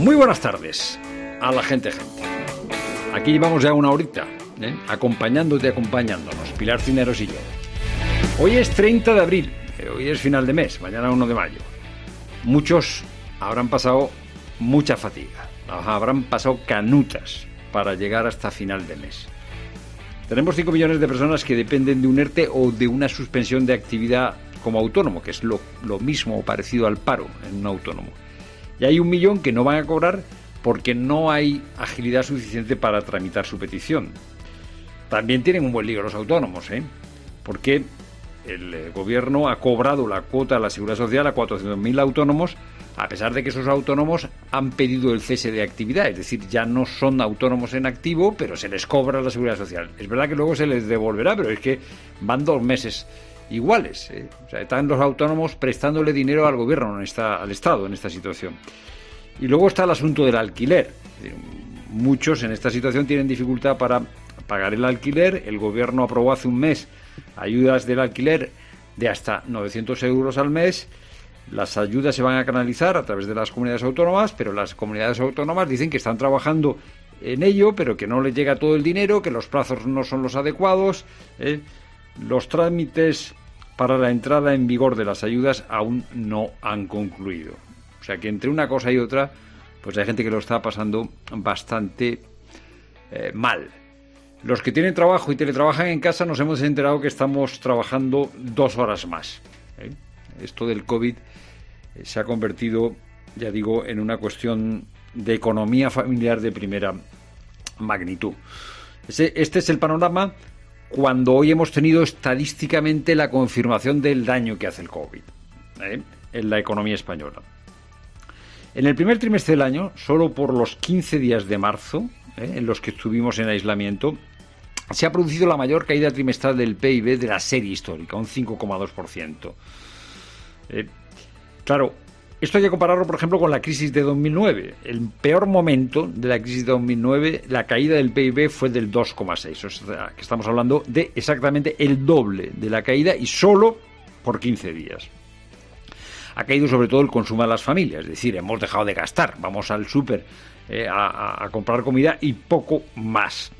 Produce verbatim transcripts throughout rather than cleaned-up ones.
Muy buenas tardes a la gente gente. Aquí llevamos ya una horita, ¿eh? acompañándote, acompañándonos, Pilar Cineros y yo. Hoy es treinta de abril, eh, hoy es final de mes, mañana uno de mayo. Muchos habrán pasado mucha fatiga, habrán pasado canutas para llegar hasta final de mes. Tenemos cinco millones de personas que dependen de un ERTE o de una suspensión de actividad como autónomo, que es lo, lo mismo o parecido al paro en un autónomo. Y hay un millón que no van a cobrar porque no hay agilidad suficiente para tramitar su petición. También tienen un buen lío los autónomos, ¿eh? Porque el eh, gobierno ha cobrado la cuota de la Seguridad Social a cuatrocientos mil autónomos, a pesar de que esos autónomos han pedido el cese de actividad. Es decir, ya no son autónomos en activo, pero se les cobra la Seguridad Social. Es verdad que luego se les devolverá, pero es que van dos meses iguales, ¿eh? O sea, están los autónomos prestándole dinero al gobierno, en esta, al Estado, en esta situación. Y luego está el asunto del alquiler. Muchos en esta situación tienen dificultad para pagar el alquiler. El gobierno aprobó hace un mes ayudas del alquiler de hasta novecientos euros al mes. Las ayudas se van a canalizar a través de las comunidades autónomas, pero las comunidades autónomas dicen que están trabajando en ello, pero que no les llega todo el dinero, que los plazos no son los adecuados, ¿eh? Los trámites para la entrada en vigor de las ayudas aún no han concluido. O sea que entre una cosa y otra, pues hay gente que lo está pasando bastante eh, mal. Los que tienen trabajo y teletrabajan en casa nos hemos enterado que estamos trabajando dos horas más, ¿eh? Esto del COVID eh, se ha convertido, ya digo, en una cuestión de economía familiar de primera magnitud. Ese, este es el panorama cuando hoy hemos tenido estadísticamente la confirmación del daño que hace el COVID, ¿eh? en la economía española. En el primer trimestre del año, solo por los quince días de marzo, ¿eh? en los que estuvimos en aislamiento, se ha producido la mayor caída trimestral del P I B de la serie histórica, un cinco coma dos por ciento. Eh, claro, esto hay que compararlo, por ejemplo, con la crisis de dos mil nueve. El peor momento de la crisis de dos mil nueve, la caída del P I B fue del dos coma seis. O sea, que estamos hablando de exactamente el doble de la caída y solo por quince días. Ha caído sobre todo el consumo de las familias, es decir, hemos dejado de gastar. Vamos al súper eh, a, a, a comprar comida y poco más.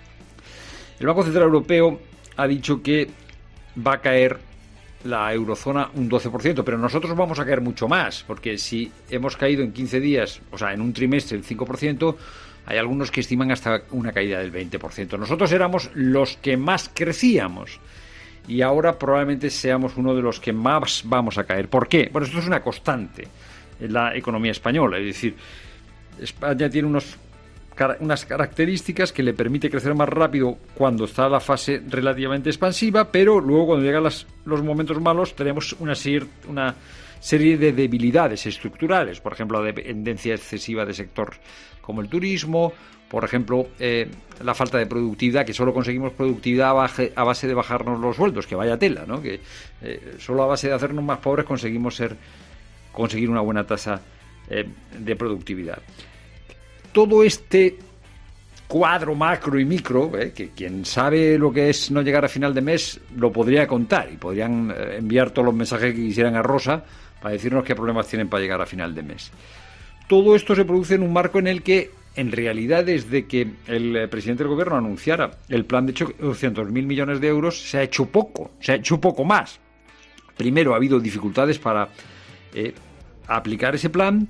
El Banco Central Europeo ha dicho que va a caer la eurozona un doce por ciento, pero nosotros vamos a caer mucho más, porque si hemos caído en quince días, o sea, en un trimestre el cinco por ciento, hay algunos que estiman hasta una caída del veinte por ciento. Nosotros éramos los que más crecíamos y ahora probablemente seamos uno de los que más vamos a caer. ¿Por qué? Bueno, esto es una constante en la economía española, es decir, España tiene unos unas características que le permite crecer más rápido cuando está la fase relativamente expansiva, pero luego cuando llegan las, los momentos malos tenemos una, una serie de debilidades estructurales, por ejemplo la dependencia excesiva de sector como el turismo, por ejemplo eh, la falta de productividad, que solo conseguimos productividad a, baje, a base de bajarnos los sueldos, que vaya tela, ¿no? Que eh, solo a base de hacernos más pobres conseguimos ser conseguir una buena tasa eh, de productividad. Todo este cuadro macro y micro, eh, que quien sabe lo que es no llegar a final de mes lo podría contar y podrían eh, enviar todos los mensajes que quisieran a Rosa para decirnos qué problemas tienen para llegar a final de mes. Todo esto se produce en un marco en el que, en realidad, desde que el eh, presidente del gobierno anunciara el plan de ochocientos mil millones de euros, se ha hecho poco, se ha hecho poco más. Primero ha habido dificultades para eh, aplicar ese plan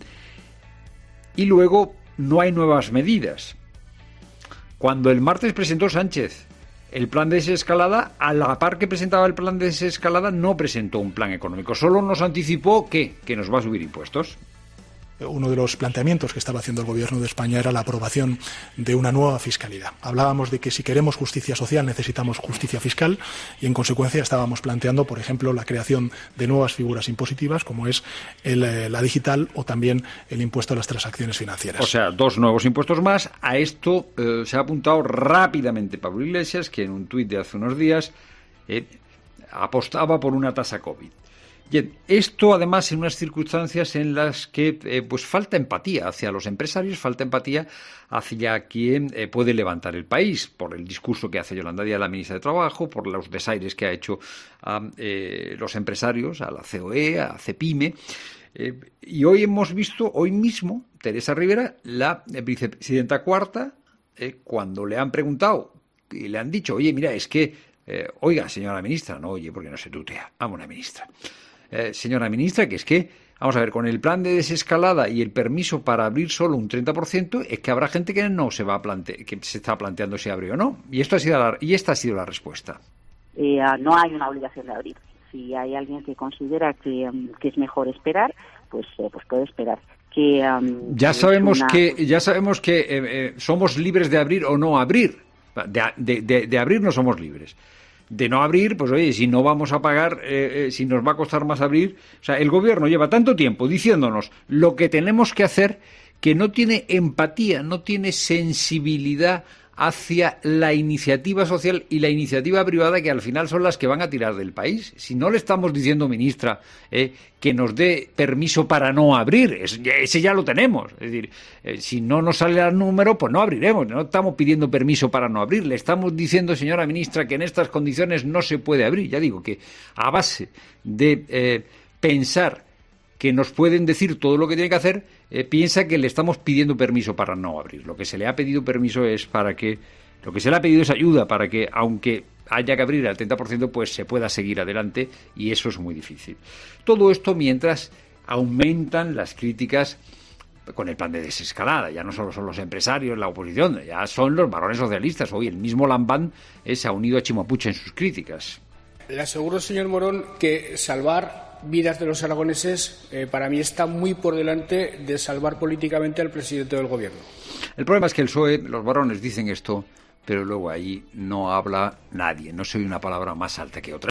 y luego no hay nuevas medidas. Cuando el martes presentó Sánchez el plan de desescalada, a la par que presentaba el plan de desescalada, no presentó un plan económico. Solo nos anticipó que, que nos va a subir impuestos. Uno de los planteamientos que estaba haciendo el Gobierno de España era la aprobación de una nueva fiscalidad. Hablábamos de que si queremos justicia social necesitamos justicia fiscal y, en consecuencia, estábamos planteando, por ejemplo, la creación de nuevas figuras impositivas como es el, eh, la digital o también el impuesto a las transacciones financieras. O sea, dos nuevos impuestos más. A esto eh, se ha apuntado rápidamente Pablo Iglesias, que en un tuit de hace unos días eh, apostaba por una tasa COVID. Bien, esto además en unas circunstancias en las que eh, pues falta empatía hacia los empresarios, falta empatía hacia quien eh, puede levantar el país, por el discurso que hace Yolanda Díaz, la ministra de Trabajo, por los desaires que ha hecho a eh, los empresarios, a la C O E, a CEPIME. Eh, y hoy hemos visto, hoy mismo, Teresa Rivera, la vicepresidenta cuarta, eh, cuando le han preguntado y le han dicho, oye, mira, es que, eh, oiga, señora ministra, no, oye, porque no se tutea, vamos, una ministra. Eh, señora ministra, que es que, vamos a ver, con el plan de desescalada y el permiso para abrir solo un treinta por ciento, es que habrá gente que no se va a plante- que se está planteando si abre o no. Y esto ha sido la, y esta ha sido la respuesta. Eh, no hay una obligación de abrir. Si hay alguien que considera que, um, que es mejor esperar, pues, eh, pues puede esperar. Que, um, ya, sabemos una... que, ya sabemos que eh, eh, somos libres de abrir o no abrir. De, de, de, de abrir no somos libres. De no abrir, pues oye, si no vamos a pagar, eh, eh, si nos va a costar más abrir. O sea, el gobierno lleva tanto tiempo diciéndonos lo que tenemos que hacer, que no tiene empatía, no tiene sensibilidad hacia la iniciativa social y la iniciativa privada, que al final son las que van a tirar del país. Si no le estamos diciendo, ministra, eh, que nos dé permiso para no abrir, es, ese ya lo tenemos. Es decir, eh, si no nos sale el número, pues no abriremos. No estamos pidiendo permiso para no abrir. Le estamos diciendo, señora ministra, que en estas condiciones no se puede abrir. Ya digo que a base de eh, pensar que nos pueden decir todo lo que tiene que hacer, eh, piensa que le estamos pidiendo permiso para no abrir. Lo que se le ha pedido permiso es para que, lo que se le ha pedido es ayuda para que, aunque haya que abrir al treinta por ciento, pues se pueda seguir adelante, y eso es muy difícil. Todo esto mientras aumentan las críticas con el plan de desescalada. Ya no solo son los empresarios, la oposición, ya son los varones socialistas. Hoy el mismo Lambán eh, se ha unido a Chimapuche en sus críticas. Le aseguro, señor Morón, que salvar vidas de los aragoneses eh, para mí está muy por delante de salvar políticamente al presidente del gobierno. El problema es que el P S O E, los varones dicen esto, pero luego ahí no habla nadie, no se oye una palabra más alta que otra.